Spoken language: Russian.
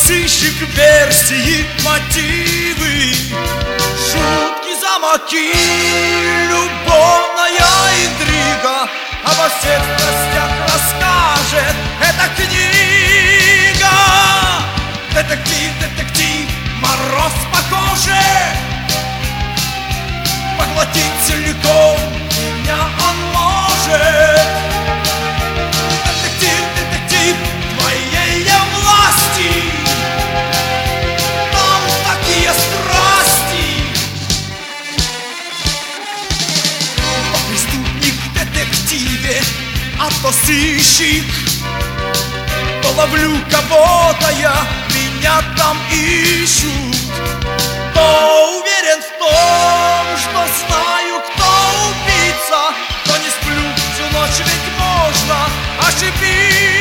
сыщик, версии, мотивы, шутки, замки, любовная интрига. Обо всех страстях расскажет эта книга. Детектив, детектив, мороз по коже, поглотить целиком меня он может. Детектив, детектив, твоей власти, там такие страсти. То преступник в детективе, а то сыщик. То ловлю кого-то я, меня там ищут. То уверен в том, что знаю, кто убийца. То не сплю всю ночь, ведь можно ошибиться.